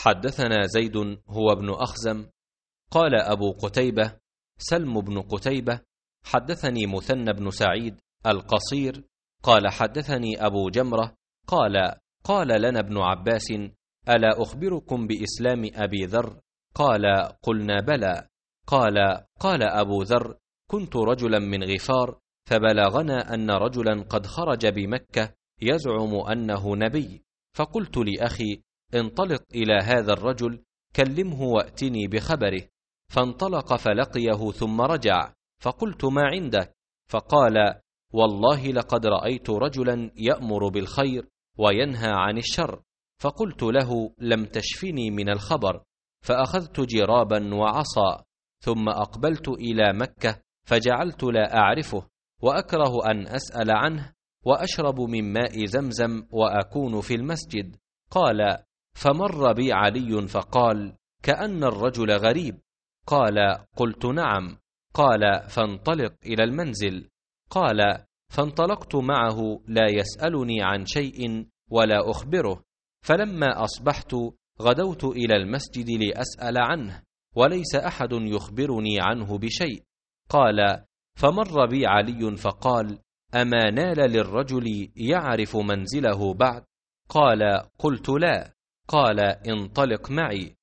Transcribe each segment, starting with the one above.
حدثنا زيد هو بن أخزم قال أبو قتيبة سلم بن قتيبة حدثني مثنى بن سعيد القصير قال حدثني أبو جمرة قال لنا ابن عباس ألا أخبركم بإسلام أبي ذر؟ قال قلنا بلى. قال أبو ذر كنت رجلا من غفار فبلغنا أن رجلا قد خرج بمكة يزعم أنه نبي، فقلت لأخي انطلق إلى هذا الرجل كلمه وأتني بخبره، فانطلق فلقيه ثم رجع، فقلت ما عندك؟ فقال والله لقد رأيت رجلا يأمر بالخير وينهى عن الشر، فقلت له لم تشفني من الخبر، فأخذت جرابا وعصا ثم أقبلت إلى مكة فجعلت لا أعرفه وأكره أن أسأل عنه وأشرب من ماء زمزم وأكون في المسجد. قال فمر بي علي فقال كأن الرجل غريب. قال قلت نعم. قال فانطلق إلى المنزل. قال فانطلقت معه لا يسألني عن شيء ولا أخبره، فلما أصبحت غدوت إلى المسجد لأسأل عنه وليس أحد يخبرني عنه بشيء. قال فمر بي علي فقال أما نال للرجل يعرف منزله بعد؟ قال قلت لا. قال انطلق معي.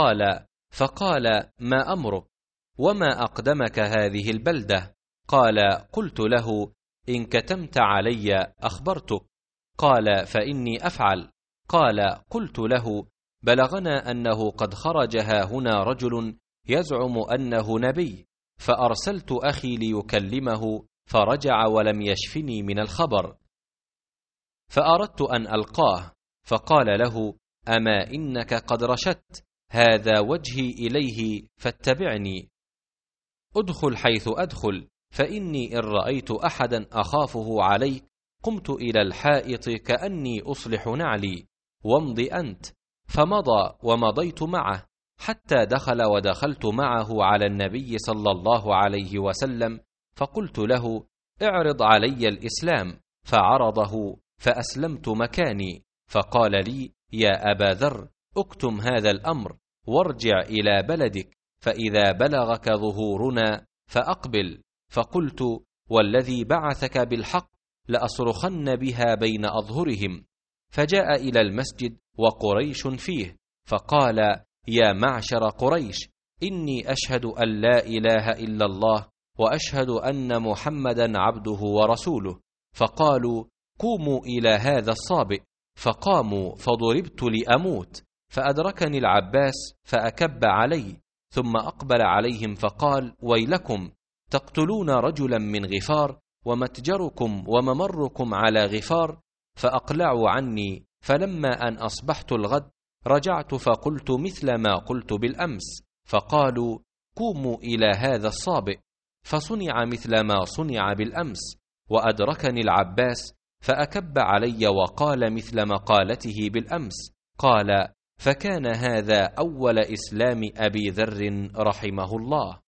فقال ما أمرك وما أقدمك هذه البلدة؟ قال قلت له إن كتمت علي أخبرتك. قال فإني أفعل. قال قلت له بلغنا أنه قد خرج هنا رجل يزعم أنه نبي، فأرسلت أخي ليكلمه فرجع ولم يشفني من الخبر، فأردت أن ألقاه، فقال له أما إنك قد رشدت، هذا وجهي إليه فاتبعني. أدخل حيث أدخل، فإني إن رأيت أحدا أخافه عليك قمت إلى الحائط كأني أصلح نعلي، وامض أنت. فمضى ومضيت معه حتى دخل ودخلت معه على النبي صلى الله عليه وسلم، فقلت له اعرض علي الإسلام، فعرضه فأسلمت مكاني، فقال لي يا أبا ذر اكتم هذا الأمر وارجع إلى بلدك، فإذا بلغك ظهورنا فأقبل. فقلت والذي بعثك بالحق لأصرخن بها بين أظهرهم. فجاء إلى المسجد وقريش فيه، فقال يا معشر قريش إني أشهد أن لا إله إلا الله وأشهد أن محمدا عبده ورسوله. فقالوا قوموا إلى هذا الصابئ، فقاموا فضربت لأموت، فأدركني العباس فأكب علي، ثم أقبل عليهم فقال ويلكم تقتلون رجلا من غفار ومتجركم وممركم على غفار. فأقلعوا عني، فلما أن أصبحت الغد رجعت فقلت مثل ما قلت بالأمس، فقالوا قوموا إلى هذا الصابئ، فصنع مثل ما صنع بالأمس، وأدركني العباس فأكب علي وقال مثل مقالته بالأمس. قال فكان هذا أول إسلام أبي ذر رحمه الله.